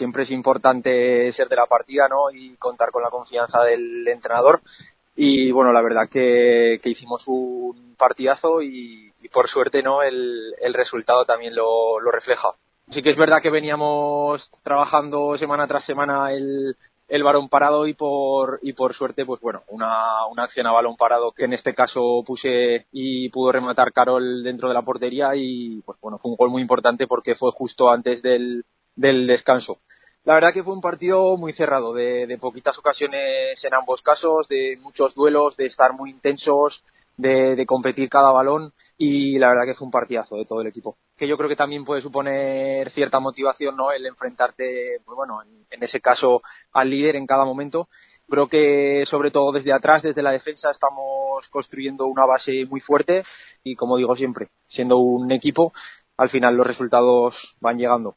siempre es importante ser de la partida, ¿no? Y contar con la confianza del entrenador. Y bueno, la verdad que hicimos un partidazo y por suerte, ¿no? El resultado también lo refleja. Sí que es verdad que veníamos trabajando semana tras semana el balón parado y por suerte, pues bueno, una acción a balón parado que en este caso puse y pudo rematar Carol dentro de la portería y pues bueno, fue un gol muy importante porque fue justo antes del descanso. La verdad que fue un partido muy cerrado, de poquitas ocasiones en ambos casos, de muchos duelos, de estar muy intensos, de competir cada balón y la verdad que fue un partidazo de todo el equipo. Que yo creo que también puede suponer cierta motivación, ¿no? El enfrentarte, pues bueno, en ese caso al líder en cada momento. Creo que sobre todo desde atrás, desde la defensa, estamos construyendo una base muy fuerte y como digo siempre, siendo un equipo, al final los resultados van llegando.